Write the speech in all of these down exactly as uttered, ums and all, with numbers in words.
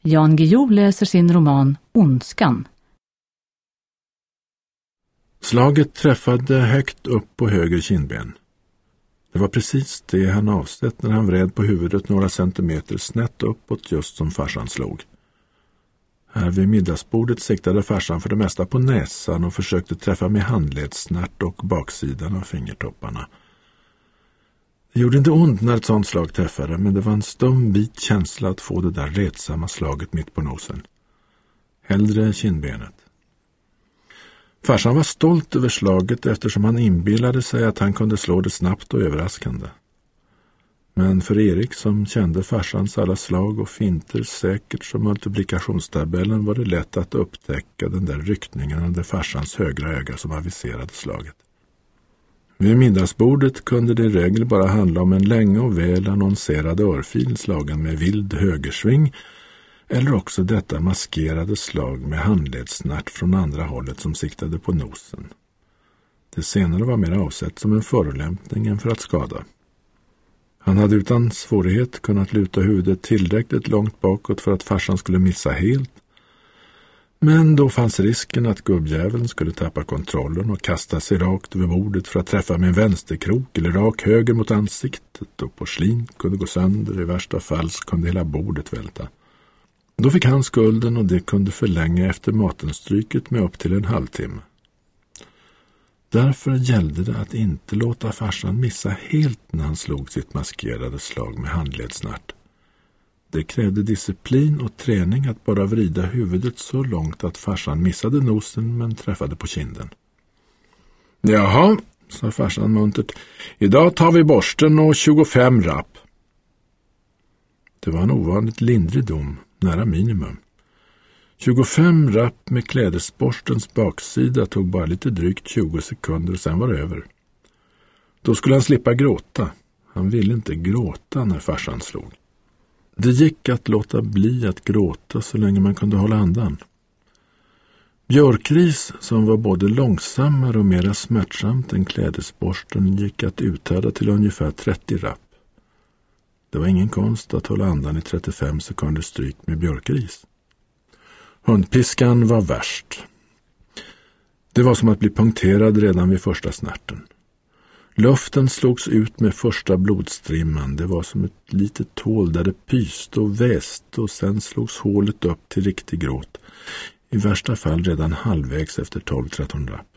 Jan Guillou läser sin roman Ondskan. Slaget träffade högt upp på höger kindben. Det var precis det han avsett när han vred på huvudet några centimeter snett uppåt just som farsan slog. Här vid middagsbordet siktade farsan för det mesta på näsan och försökte träffa med handledssnärt och baksidan av fingertopparna. Det gjorde inte ont när ett sånt slag träffade, men det var en stum vit känsla att få det där retsamma slaget mitt på nosen. Hellre kindbenet. Farsan var stolt över slaget eftersom han inbillade sig att han kunde slå det snabbt och överraskande. Men för Erik, som kände farsans alla slag och finter säkert som multiplikationstabellen, var det lätt att upptäcka den där ryckningen under farsans högra öga som aviserade slaget. Vid middagsbordet kunde det i regel bara handla om en länge och väl annonserad örfil slagen med vild högersving, eller också detta maskerade slag med handledssnärt från andra hållet som siktade på nosen. Det senare var mer avsett som en förolämpning än för att skada. Han hade utan svårighet kunnat luta huvudet tillräckligt långt bakåt för att farsan skulle missa helt. Men då fanns risken att gubbjäveln skulle tappa kontrollen och kasta sig rakt över bordet för att träffa med en vänsterkrok eller rak höger mot ansiktet, och porslin kunde gå sönder, i värsta fall kunde hela bordet välta. Då fick han skulden och det kunde förlänga efter matenstryket med upp till en halvtimme. Därför gällde det att inte låta farsan missa helt när han slog sitt maskerade slag med handledssnärt. Det krävde disciplin och träning att bara vrida huvudet så långt att farsan missade nosen men träffade på kinden. Jaha, sa farsan muntert. Idag tar vi borsten och tjugofem rapp. Det var en ovanligt lindrig dom, nära minimum. tjugofem rapp med klädesborstens baksida tog bara lite drygt tjugo sekunder och sen var det över. Då skulle han slippa gråta. Han ville inte gråta när farsan slog. Det gick att låta bli att gråta så länge man kunde hålla andan. Björkris, som var både långsammare och mera smärtsamt än klädesborsten, gick att uthärda till ungefär trettio rapp. Det var ingen konst att hålla andan i trettiofem sekunder stryk med björkris. Hundpiskan var värst. Det var som att bli punkterad redan vid första snärten. Luften slogs ut med första blodstrimman. Det var som ett litet hål där det pyste och väste, och sen slogs hålet upp till riktig gråt. I värsta fall redan halvvägs efter tolv tretton rapp.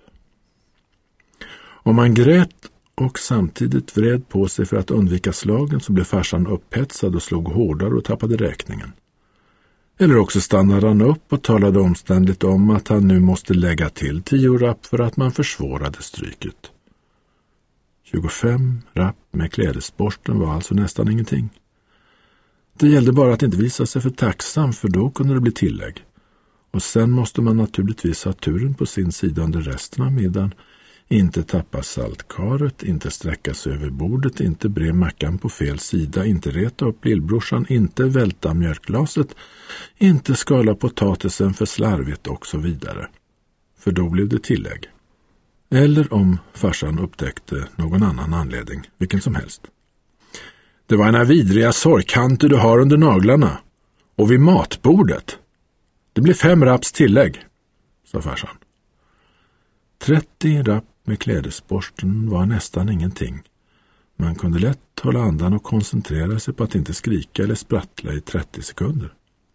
Om man grät och samtidigt vred på sig för att undvika slagen, så blev farsan upphetsad och slog hårdare och tappade räkningen. Eller också stannade han upp och talade omständigt om att han nu måste lägga till tio rapp för att man försvårade stryket. tjugofem rapp med klädesborsten var alltså nästan ingenting. Det gällde bara att inte visa sig för tacksam, för då kunde det bli tillägg. Och sen måste man naturligtvis ha turen på sin sida under resten av middagen. Inte tappa saltkaret, inte sträcka sig över bordet, inte bre mackan på fel sida, inte reta upp lillbrorsan, inte välta mjölkglaset, inte skala potatisen för slarvigt och så vidare. För då blev det tillägg. Eller om farsan upptäckte någon annan anledning, vilken som helst. Det var en vidriga sorgkanter du har under naglarna. Och vid matbordet. Det blir fem rapps tillägg, sa farsan. trettio rapp med klädesborsten var nästan ingenting. Man kunde lätt hålla andan och koncentrera sig på att inte skrika eller sprattla i trettio sekunder.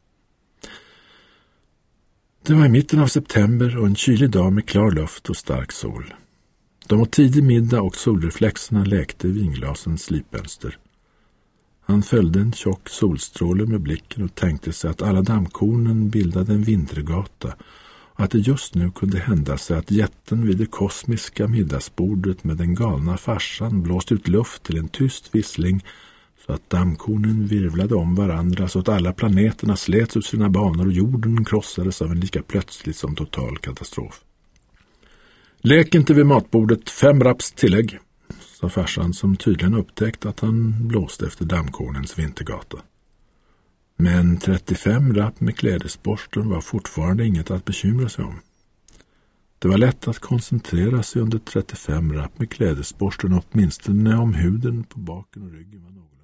Det var i mitten av september och en kylig dag med klar luft och stark sol. De var tidig middag och solreflexerna läkte vinglasens slipfönster. Han följde en tjock solstråle med blicken och tänkte sig att alla dammkornen bildade en vintergata, och att det just nu kunde hända sig att jätten vid det kosmiska middagsbordet med den galna farsan blåst ut luft till en tyst vissling, så att dammkornen virvlade om varandra, så att alla planeterna slets ut sina banor och jorden krossades av en lika plötslig som total katastrof. Lek inte vid matbordet, fem rapps tillägg, sa farsan, som tydligen upptäckt att han blåste efter dammkornens vintergata. Men trettiofem rapp med klädesborsten var fortfarande inget att bekymra sig om. Det var lätt att koncentrera sig under trettiofem rapp med klädesborsten, åtminstone om huden på baken och ryggen var någorlunda.